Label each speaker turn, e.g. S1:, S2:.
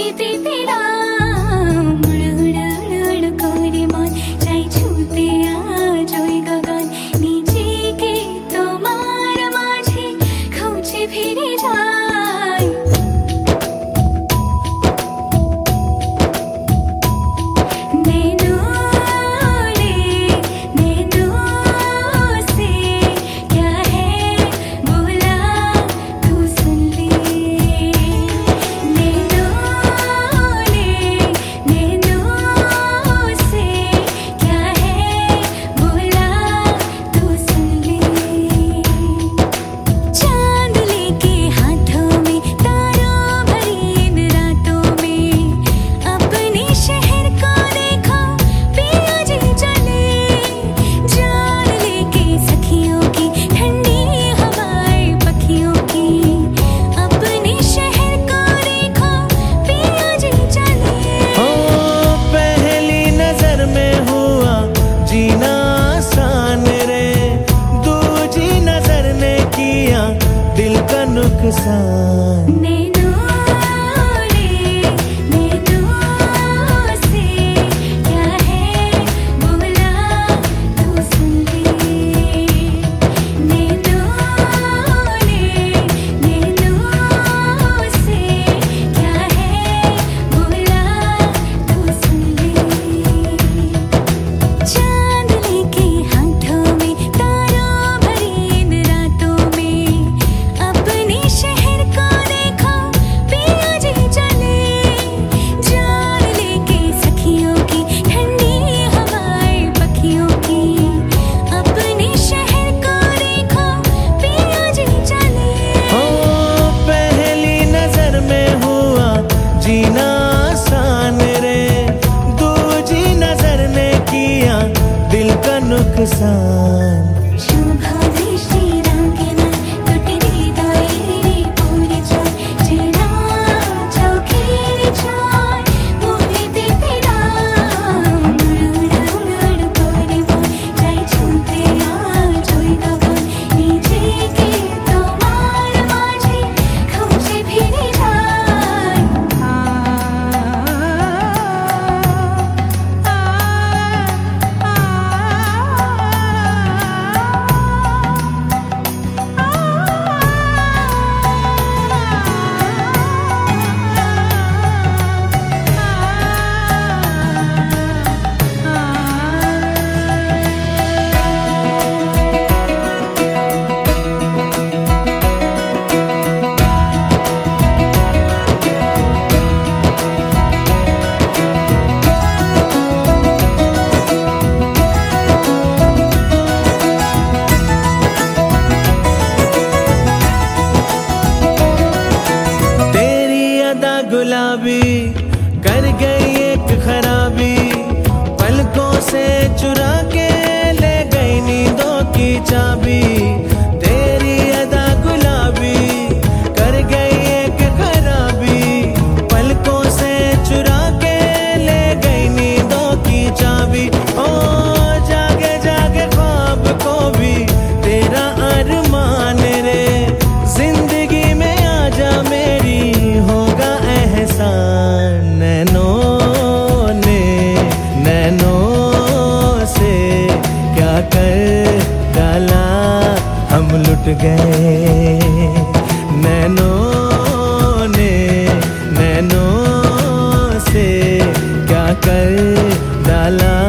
S1: मोहिते तेरा उड़ उड़ उड़ उड़ कोरे मान चाहे छूते आज ওই গগন নিজেকে তোমার মাঝে খুঁজে ফিরে যাই
S2: गुलाबी कर गई एक खराबी पलकों से चुरा के ले गई नींदों की चाबी तेरी अदा गुलाबी कर गई एक खराबी पलकों से चुरा के ले गई नींदों की चाबी ओ जागे जागे ख्वाब को भी तेरा अरमान रे जिंदगी में आजा मेरी होगा नैनों से क्या कर डाला हम लुट गए नैनों से क्या कर डाला